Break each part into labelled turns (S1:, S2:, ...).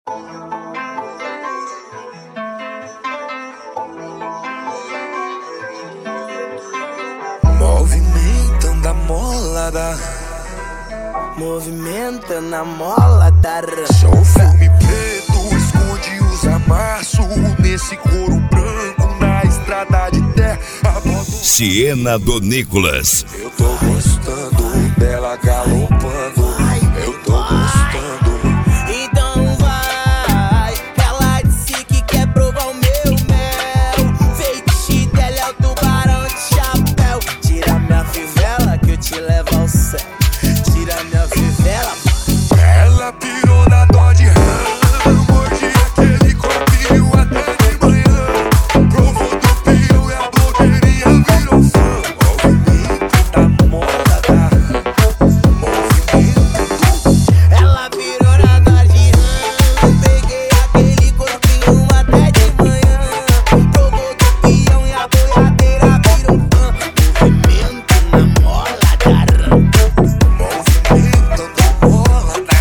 S1: Movimentando a molada,
S2: movimentando a mola da
S1: só o filme preto esconde os amassos. Nesse couro branco na estrada de terra.
S3: Siena do Nicolas.
S1: Eu tô gostando dela galopando. Eu tô gostando.
S2: Então vai, ela disse que quer provar o meu mel. Feitiço dela é o tubarão de chapéu. Tira minha fivela que eu te levo ao céu. Tira minha fivela.
S1: Ela pirou na Dodge Ram, mordi aquele copinho até de manhã. Provou do pio e a blogueirinha virou fã. Movimento da moda, movimento.
S2: Ela virou na Dodge Ram, peguei aquele corpinho até de manhã. Provou do pião e a boiadeira virou fã. Movimento na mola da Ram.
S1: Movimento da mola da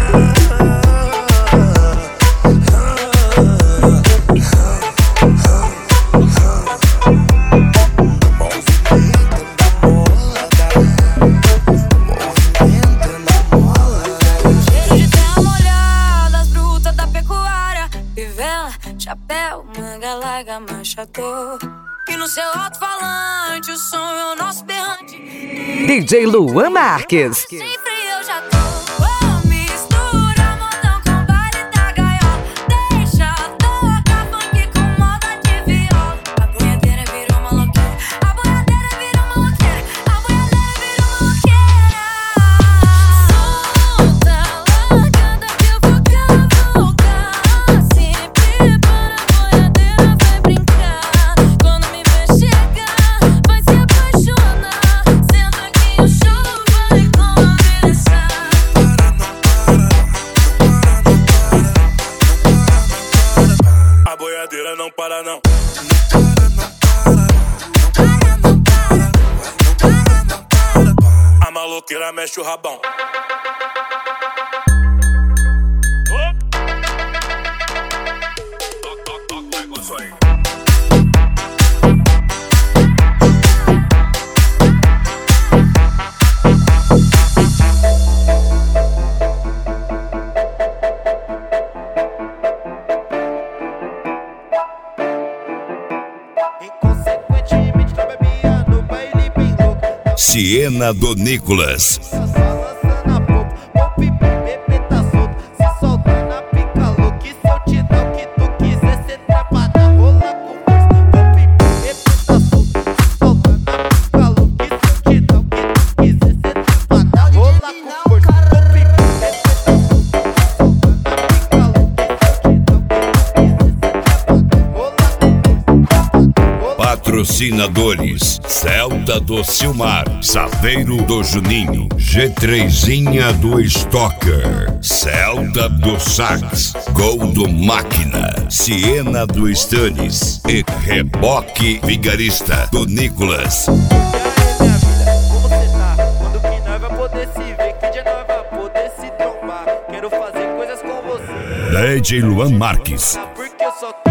S4: Cheiro de terra molhada, as brutas da pecuária. Fivela, chapéu, manga larga, manchador. E no seu alto-falante, o som é o nosso berrante.
S5: DJ Luan Marques.
S4: Sem freio eu já tô. Oh, mistura modão com baile da gaiola. Deixa tocar funk com moda de viola. A boiadeira virou maloqueira. A boiadeira virou maloqueira. A boiadeira virou maloqueira. Solta, largada que eu vou cavalgar. Se prepara, a boiadeira vai brincar. Quando me ver chegar, vai se apaixonar. Senta aqui, o show vai começar.
S1: A boiadeira não para não. A maloqueira mexe o rabão.
S6: Inconsequentemente tô bebia no baile bem louco.
S3: Siena do Nicolas.
S6: Só lançando a pouco. Vou pipi, bebê tá solto. Se solta na pica louca. E se eu te dar o que tu quiser, cê trepa na rola com força. Vou pipi, bebê tá solto. Se solta na pica louca. E se eu te dar o que tu quiser, cê trepa na rola com força. Vou pipi, bebê tá solto. Se solta na pica louca. E se eu te dar o que tu quiser, cê trepa na rola com força.
S3: Patrocinadores: Celta do Silmar, Saveiro do Juninho, G3zinha do Stocker, Celta do Sax, Gol do Máquina, Siena do Stannis e Reboque Vigarista do Nicolas.
S6: E aí, minha vida, como cê tá? Quando que nós vai poder se ver? Que dia nós vai poder se trombar? Quero fazer coisas com você.
S3: DJ Luan Marques.
S6: Porque eu só